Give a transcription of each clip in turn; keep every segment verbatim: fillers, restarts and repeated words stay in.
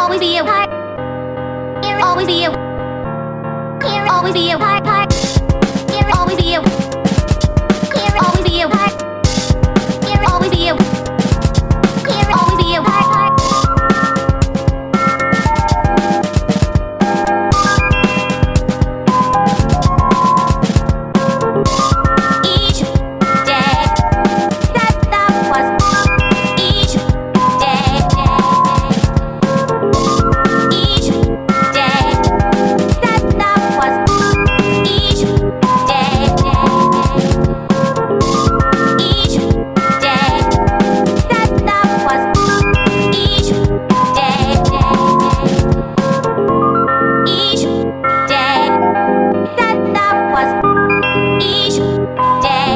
always be a part. Here always be a. Here always be a part. Part. Here always be a. Here always be a part. Here always be a. Here always be a part. Part. Each day that that was. Each day. Each day that that was. Each day. Each day that that was. Each day. Each day that that was. Each day.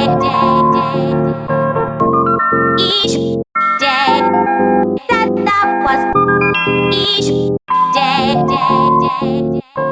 Each day that that was. Each day.